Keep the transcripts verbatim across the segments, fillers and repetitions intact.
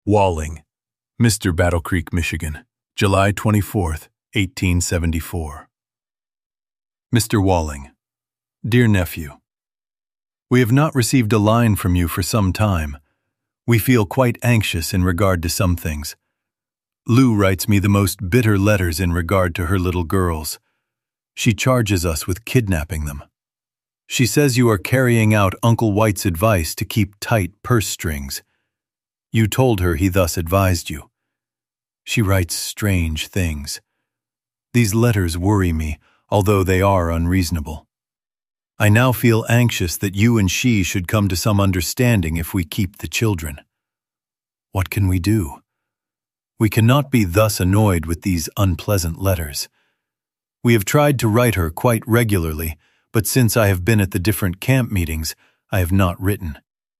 Walling, Mister Battle Creek, Michigan, July twenty-fourth, eighteen seventy-four. Mister Walling, Dear Nephew, we have not received a line from you for some time. We feel quite anxious in regard to some things. Lou writes me the most bitter letters in regard to her little girls. She charges us with kidnapping them. She says you are carrying out Uncle White's advice to keep tight purse strings. You told her he thus advised you. She writes strange things. These letters worry me, although they are unreasonable. I now feel anxious that you and she should come to some understanding if we keep the children. What can we do? We cannot be thus annoyed with these unpleasant letters. We have tried to write her quite regularly, but since I have been at the different camp meetings, I have not written.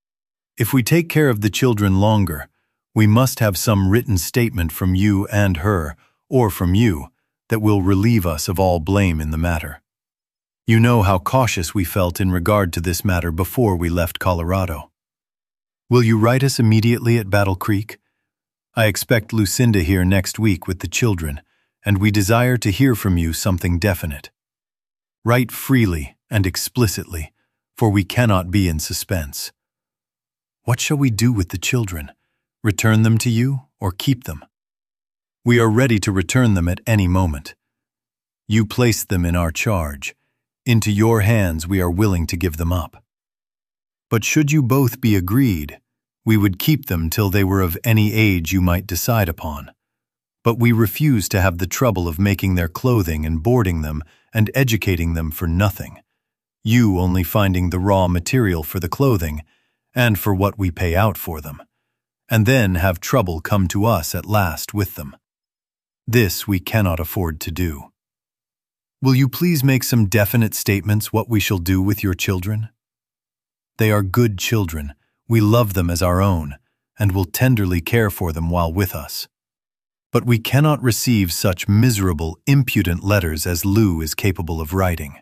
If we take care of the children longer, we must have some written statement from you and her, or from you, that will relieve us of all blame in the matter. You know how cautious we felt in regard to this matter before we left Colorado. Will you write us immediately at Battle Creek? I expect Lucinda here next week with the children, and we desire to hear from you something definite. Write freely and explicitly, for we cannot be in suspense. What shall we do with the children? Return them to you or keep them? We are ready to return them at any moment. You placed them in our charge. Into your hands we are willing to give them up. But should you both be agreed, we would keep them till they were of any age you might decide upon. But we refuse to have the trouble of making their clothing and boarding them and educating them for nothing, you only finding the raw material for the clothing and for what we pay out for them, and then have trouble come to us at last with them. This we cannot afford to do. Will you please make some definite statements what we shall do with your children? They are good children. We love them as our own, and will tenderly care for them while with us. But we cannot receive such miserable, impudent letters as Lou is capable of writing.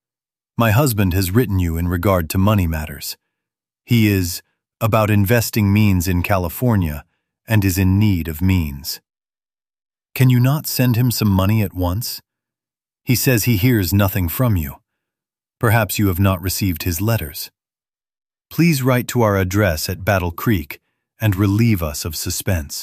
My husband has written you in regard to money matters. He is about investing means in California and is in need of means. Can you not send him some money at once? He says he hears nothing from you. Perhaps you have not received his letters. Please write to our address at Battle Creek and relieve us of suspense.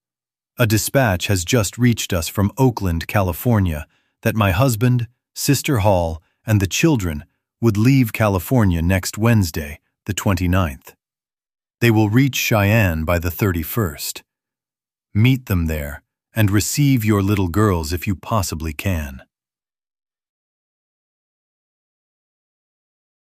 A dispatch has just reached us from Oakland, California, that my husband, Sister Hall, and the children would leave California next Wednesday, the twenty-ninth. They will reach Cheyenne by the thirty-first. Meet them there and receive your little girls if you possibly can.